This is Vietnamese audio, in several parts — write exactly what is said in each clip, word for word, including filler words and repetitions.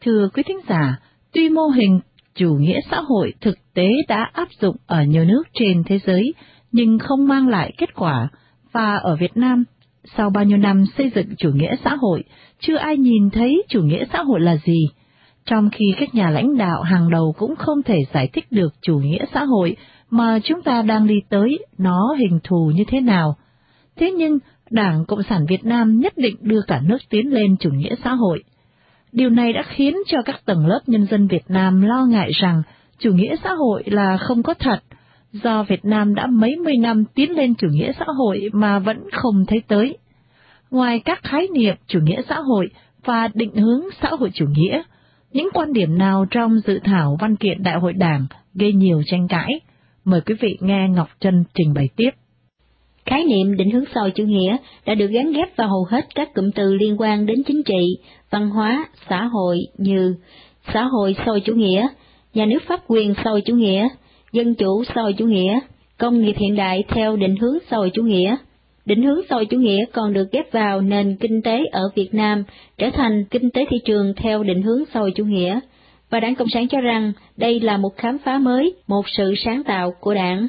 Thưa quý thính giả, tuy mô hình chủ nghĩa xã hội thực tế đã áp dụng ở nhiều nước trên thế giới, nhưng không mang lại kết quả, và ở Việt Nam, sau bao nhiêu năm xây dựng chủ nghĩa xã hội, chưa ai nhìn thấy chủ nghĩa xã hội là gì, trong khi các nhà lãnh đạo hàng đầu cũng không thể giải thích được chủ nghĩa xã hội mà chúng ta đang đi tới nó hình thù như thế nào. Thế nhưng, Đảng Cộng sản Việt Nam nhất định đưa cả nước tiến lên chủ nghĩa xã hội. Điều này đã khiến cho các tầng lớp nhân dân Việt Nam lo ngại rằng chủ nghĩa xã hội là không có thật, do Việt Nam đã mấy mươi năm tiến lên chủ nghĩa xã hội mà vẫn không thấy tới. Ngoài các khái niệm chủ nghĩa xã hội và định hướng xã hội chủ nghĩa, những quan điểm nào trong dự thảo văn kiện Đại hội Đảng gây nhiều tranh cãi? Mời quý vị nghe Ngọc Trân trình bày tiếp. Khái niệm định hướng xã hội chủ nghĩa đã được gắn ghép vào hầu hết các cụm từ liên quan đến chính trị, văn hóa, xã hội như xã hội xã hội chủ nghĩa, nhà nước pháp quyền xã hội chủ nghĩa, dân chủ xã hội chủ nghĩa, công nghiệp hiện đại theo định hướng xã hội chủ nghĩa. Định hướng xã hội chủ nghĩa còn được ghép vào nền kinh tế ở Việt Nam trở thành kinh tế thị trường theo định hướng xã hội chủ nghĩa, và Đảng Cộng sản cho rằng đây là một khám phá mới, một sự sáng tạo của Đảng.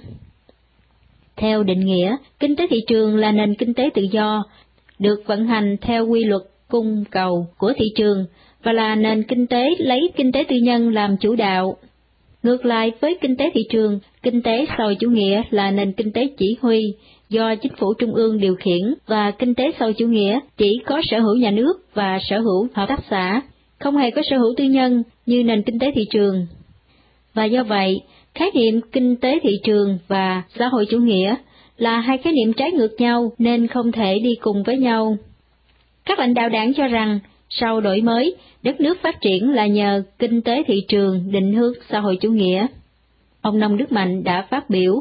Theo định nghĩa, kinh tế thị trường là nền kinh tế tự do, được vận hành theo quy luật cung cầu của thị trường, và là nền kinh tế lấy kinh tế tư nhân làm chủ đạo. Ngược lại với kinh tế thị trường, kinh tế xã hội chủ nghĩa là nền kinh tế chỉ huy, do chính phủ trung ương điều khiển, và kinh tế xã hội chủ nghĩa chỉ có sở hữu nhà nước và sở hữu hợp tác xã, không hề có sở hữu tư nhân như nền kinh tế thị trường. Và do vậy, khái niệm kinh tế thị trường và xã hội chủ nghĩa là hai khái niệm trái ngược nhau nên không thể đi cùng với nhau. Các lãnh đạo Đảng cho rằng, sau đổi mới, đất nước phát triển là nhờ kinh tế thị trường định hướng xã hội chủ nghĩa. Ông Nông Đức Mạnh đã phát biểu.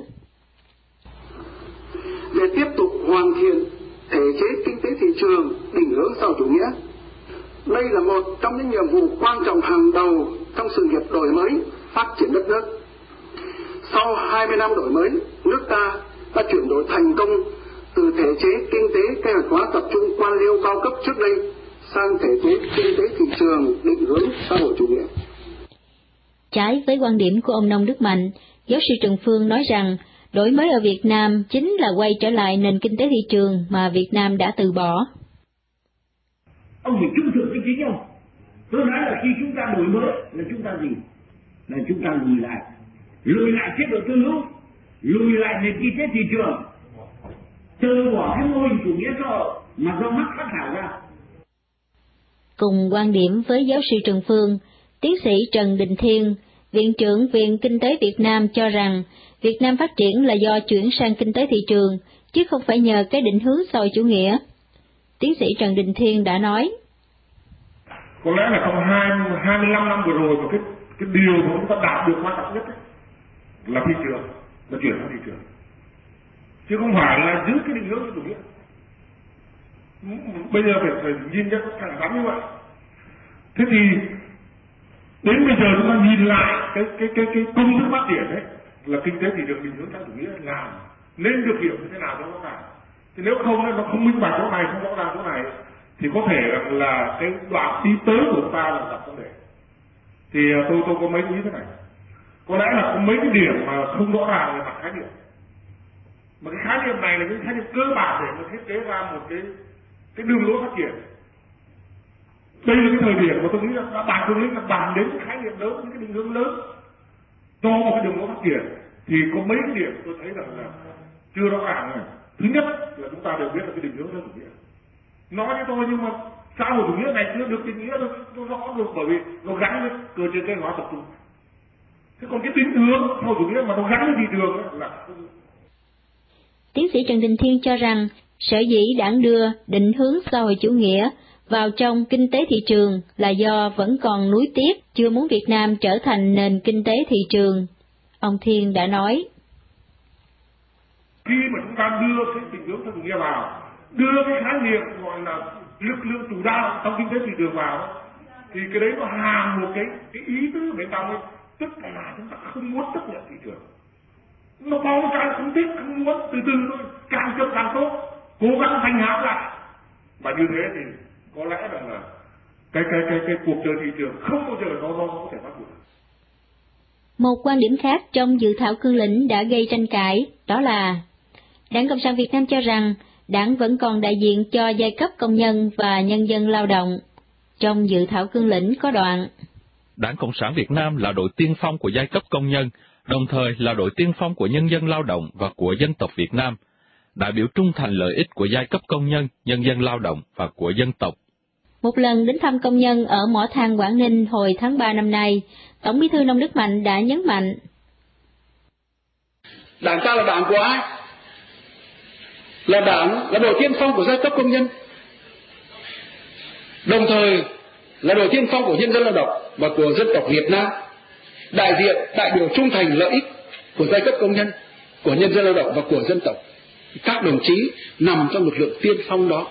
Để tiếp tục hoàn thiện thể chế kinh tế thị trường định hướng xã hội chủ nghĩa, đây là một trong những nhiệm vụ quan trọng hàng đầu trong sự nghiệp đổi mới, phát triển đất nước. Sau hai mươi năm đổi mới, nước ta đã chuyển đổi thành công từ thể chế kinh tế kế hoạch hóa tập trung quan liêu cao cấp trước đây sang thể chế kinh tế thị trường định hướng xã hội chủ nghĩa. Trái với quan điểm của ông Nông Đức Mạnh, giáo sư Trần Phương nói rằng đổi mới ở Việt Nam chính là quay trở lại nền kinh tế thị trường mà Việt Nam đã từ bỏ. Ông phải trung thực với chính ông. Tôi nói là khi chúng ta đổi mới là chúng ta gì? Là chúng ta lùi lại. Lùi lại chế độ tư hữu, lùi lại nền kinh tế thị trường, từ bỏ cái mô hình chủ nghĩa xã hội mà do Marx phát thảo ra. Cùng quan điểm với giáo sư Trần Phương, tiến sĩ Trần Đình Thiên, Viện trưởng Viện Kinh tế Việt Nam cho rằng Việt Nam phát triển là do chuyển sang kinh tế thị trường, chứ không phải nhờ cái định hướng xã hội chủ nghĩa. Tiến sĩ Trần Đình Thiên đã nói. Có lẽ là trong hai mươi lăm năm vừa rồi, mà cái, cái điều mà chúng ta đạt được quan trọng nhất ấy, là thị trường, là chuyển sang thị trường. Chứ không phải là giữ cái định hướng chủ nghĩa. Bây giờ phải, phải nhìn cho thẳng thắn như vậy. Thế thì đến bây giờ chúng ta nhìn lại cái cái cái cái công thức phát triển đấy là kinh tế thị trường định hướng xã hội chủ nghĩa làm nên được hiểu như thế nào cho rõ ràng. Thì nếu không nó không minh bạch chỗ này, không rõ ràng chỗ này, thì có thể là cái đoạn đi tới của chúng ta là gặp vấn đề. Thì tôi tôi có mấy ý thế này. Có lẽ là có mấy cái điểm mà không rõ ràng về mặt khái niệm. Mà cái khái niệm này là cái khái niệm cơ bản để mà thiết kế ra một cái cái đường lối phát triển. Đây là cái thời điểm mà tôi nghĩ là đã bàn tôi nghĩ là bàn đến cái khái niệm lớn, những cái định hướng lớn cho một cái đường lối phát triển, thì có mấy cái điểm tôi thấy rằng là chưa rõ ràng này. Thứ nhất là chúng ta đều biết là cái định hướng xã hội chủ nghĩa. Nói với tôi nhưng mà xã hội chủ nghĩa này chưa được định nghĩa được rõ được, bởi vì nó gắn với cơ chế kế hoạch tập trung. Thế còn cái định hướng xã hội chủ nghĩa mà nó gắn với thị trường là không. Tiến sĩ Trần Đình Thiên cho rằng sở dĩ Đảng đưa định hướng xã hội chủ nghĩa vào trong kinh tế thị trường là do vẫn còn nuối tiếc, chưa muốn Việt Nam trở thành nền kinh tế thị trường. Ông Thiên đã nói. Khi mà chúng ta đưa cái định hướng xã hội chủ nghĩa vào, đưa cái khái niệm gọi là lực lượng chủ đạo trong kinh tế thị trường vào, thì cái đấy nó hàm một cái, cái ý tứ bên trong ấy, tức là chúng ta không muốn chấp nhận thị trường. Nó bao cái không thích, không muốn, từ từ thôi, càng chậm càng tốt, cố gắng thanh hãm lại. Và như thế thì có lẽ rằng là cái cái cái cái cuộc chơi thị trường không bao giờ nó nó có thể bắt buộc. Một quan điểm khác trong dự thảo cương lĩnh đã gây tranh cãi, đó là Đảng Cộng sản Việt Nam cho rằng Đảng vẫn còn đại diện cho giai cấp công nhân và nhân dân lao động. Trong dự thảo cương lĩnh có đoạn: Đảng Cộng sản Việt Nam là đội tiên phong của giai cấp công nhân, đồng thời là đội tiên phong của nhân dân lao động và của dân tộc Việt Nam, đại biểu trung thành lợi ích của giai cấp công nhân, nhân dân lao động và của dân tộc. Một lần đến thăm công nhân ở mỏ than Quảng Ninh hồi tháng ba năm nay, Tổng Bí thư Nông Đức Mạnh đã nhấn mạnh: Đảng ta là đảng của ai? Là đảng, là đội tiên phong của giai cấp công nhân, đồng thời là đội tiên phong của nhân dân lao động và của dân tộc Việt Nam, đại diện đại biểu trung thành lợi ích của giai cấp công nhân, của nhân dân lao động và của dân tộc. Các đồng chí nằm trong lực lượng tiên phong đó,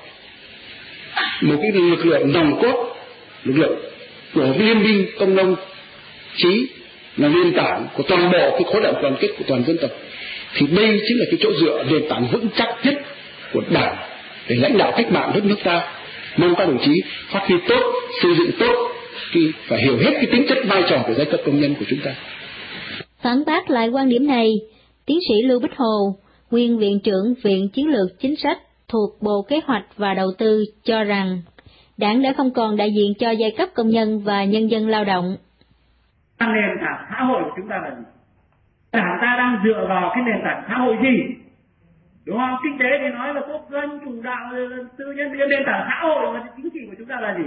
một cái lực lượng nòng cốt, lực lượng của liên minh công nông chí, là nền tảng của toàn bộ cái khối đại đoàn kết của toàn dân tộc. Thì đây chính là cái chỗ dựa nền tảng vững chắc nhất của Đảng để lãnh đạo cách mạng đất nước ta. Mong các đồng chí phát huy tốt, xây dựng tốt, khi phải hiểu hết cái tính chất vai trò của giai cấp công nhân của chúng ta. Phản bác lại quan điểm này, tiến sĩ Lưu Bích Hồ, nguyên Viện trưởng Viện Chiến lược Chính sách thuộc Bộ Kế hoạch và Đầu tư cho rằng Đảng đã không còn đại diện cho giai cấp công nhân và nhân dân lao động. Nền tảng xã hội của chúng ta là gì? Đảng ta đang dựa vào cái nền tảng xã hội gì? Đúng không? Kinh tế thì nói là quốc doanh, chủ đạo, tư nhân, nền tảng xã hội và chính trị của chúng ta là gì?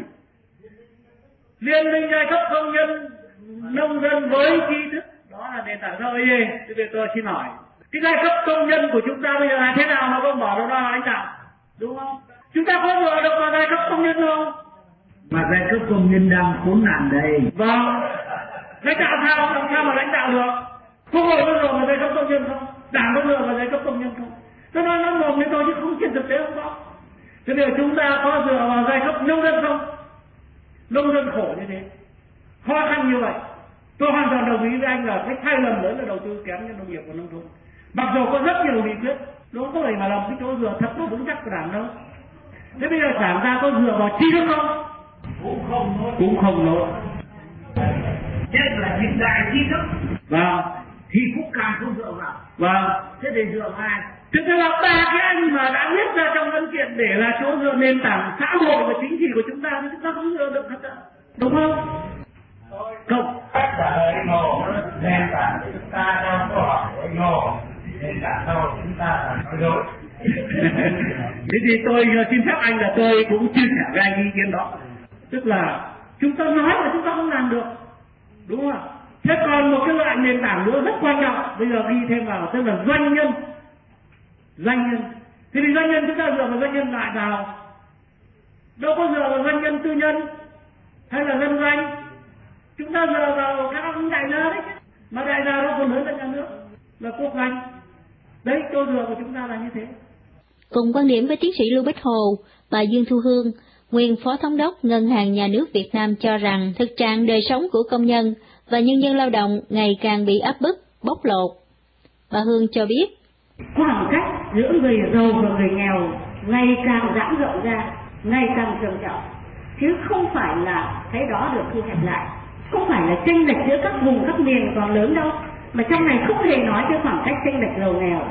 Liên minh giai cấp công nhân, nông dân với tri thức, đó là nền tảng xã hội gì? Thế bây giờ tôi xin hỏi, cái giai cấp công nhân của chúng ta bây giờ là thế nào mà không bỏ đâu ra lãnh đạo? Đúng không? Chúng ta có dựa được vào giai cấp công nhân không? Mà giai cấp công nhân đang khốn nạn đây. Vâng. Lãnh đạo sao? Làm sao mà lãnh đạo được? Quốc hội có dựa vào giai cấp công nhân không? Đảng có dựa vào giai cấp công nhân không? Tôi nói nó mồm với tôi chứ không trên thực tế không có. Thế bây giờ chúng ta có dựa vào giai cấp nông dân không? Nông dân khổ như thế, khó khăn như vậy, tôi hoàn toàn đồng ý với anh là cái sai lầm lớn là đầu tư kém cho nông nghiệp và nông thôn. Mặc dù có rất nhiều nghị quyết, nó có thể mà làm cái chỗ dựa thật là vững chắc của Đảng đâu. Thế bây giờ Đảng ta có dựa vào chi thức không? Cũng không nốt. Cũng không nốt. Nhất là những đại tri thức. Vâng. Thì cũng càng không dựa vào. Vâng. Thế để dựa vào ai? Thực ra là ba cái anh mà đã viết ra trong văn kiện để là chỗ dựa nền tảng xã hội và chính trị của chúng ta thì chúng ta không dựa được thật ạ. Đúng không? Không. Tất cả lời ngộ, nền tảng của chúng ta đang có hỏi với ngộ, nền tảng xã hội chúng ta là nói dối. Thế thì tôi xin phép anh là tôi cũng chia sẻ với anh ý kiến đó. Tức là chúng ta nói mà chúng ta không làm được. Đúng không ạ? Thế còn một cái loại nền tảng nữa rất quan trọng, bây giờ ghi thêm vào, tức là doanh nhân. Doanh nhân. Thế thì doanh nhân chúng ta dựa vào doanh nhân lại nào? Đâu có dựa vào doanh nhân tư nhân hay là dân doanh. Chúng ta dựa vào các ông đại gia đấy. Mà đại gia đó còn lớn là nhà nước, là quốc doanh. Đấy, chỗ dựa của chúng ta là như thế. Cùng quan điểm với tiến sĩ Lưu Bích Hồ, bà Dương Thu Hương, nguyên Phó Thống đốc Ngân hàng Nhà nước Việt Nam cho rằng thực trạng đời sống của công nhân và nhân dân lao động ngày càng bị áp bức, bóc lột. Bà Hương cho biết, khoảng cách giữa người giàu và người nghèo ngày càng giãn rộng ra, ngày càng trầm trọng, chứ không phải là cái đó được thu hẹp lại, không phải là chênh lệch giữa các vùng các miền còn lớn đâu, mà trong này không hề nói cái khoảng cách chênh lệch giàu nghèo.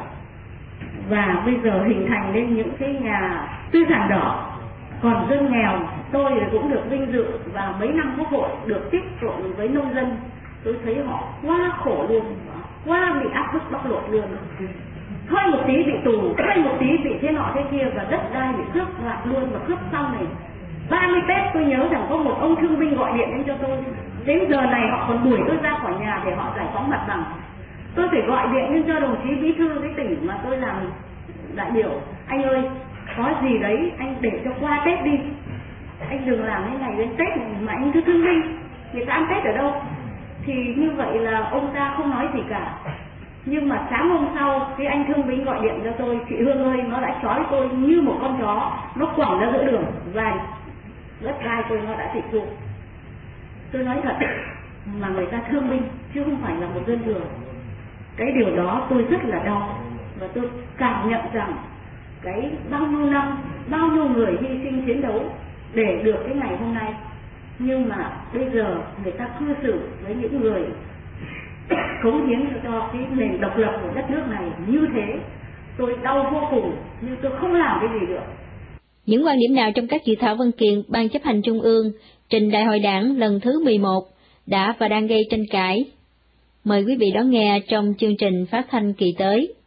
Và bây giờ hình thành lên những cái nhà tư sản đỏ, còn dân nghèo tôi cũng được vinh dự và mấy năm quốc hội được tiếp cận với nông dân, tôi thấy họ quá khổ luôn, quá bị áp bức bóc lột luôn. Hơi một tí bị tù, hơi một tí bị thế nọ thế kia, và đất đai bị cướp đoạt luôn, và cướp xong này. ba mươi Tết tôi nhớ rằng có một ông thương binh gọi điện đến cho tôi, đến giờ này họ còn đuổi tôi ra khỏi nhà để họ giải phóng mặt bằng. Tôi phải gọi điện lên cho đồng chí bí thư cái tỉnh mà tôi làm đại biểu, anh ơi, có gì đấy anh để cho qua Tết đi, anh đừng làm cái ngày đến Tết này mà anh cứ thương binh, người ta ăn Tết ở đâu. Thì như vậy là ông ta không nói gì cả. Nhưng mà sáng hôm sau, cái anh thương binh gọi điện cho tôi, chị Hương ơi, nó đã trói tôi như một con chó, nó quẳng ra giữa đường, và đất đai tôi nó đã tịch thu. Tôi nói thật, mà người ta thương binh, chứ không phải là một dân thường. Cái điều đó tôi rất là đau, và tôi cảm nhận rằng cái bao nhiêu năm, bao nhiêu người hy sinh chiến đấu để được cái ngày hôm nay, Nhưng mà bây giờ người ta cư xử với những người cống hiến cho cái nền độc lập của đất nước này như thế, tôi đau vô cùng nhưng tôi không làm cái gì được. Những quan điểm nào trong các dự thảo văn kiện Ban Chấp hành Trung ương trình Đại hội Đảng lần thứ mười một đã và đang gây tranh cãi? Mời quý vị đón nghe trong chương trình phát thanh kỳ tới.